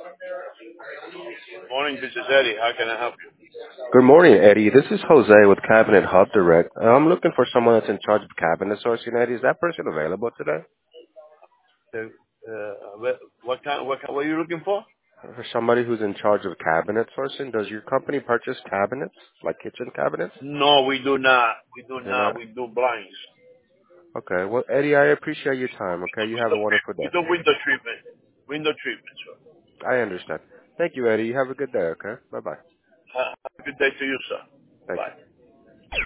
Morning, this is Eddie. How can I help you? Good morning, Eddie. This is Jose with Cabinet Hub Direct. I'm looking for someone that's in charge of cabinet sourcing, Eddie. Is that person available today? What are you looking for? For somebody who's in charge of cabinet sourcing, does your company purchase cabinets, like kitchen cabinets? No, we do not. We do They're not. not. We do blinds. Okay. Well, Eddie, I appreciate your time. Okay. You have a wonderful We day. do window treatment. Window treatment, sir. I understand. Thank you, Eddie. You have a good day. Okay. Bye bye. Have a good day to you, sir. Thank Bye. you.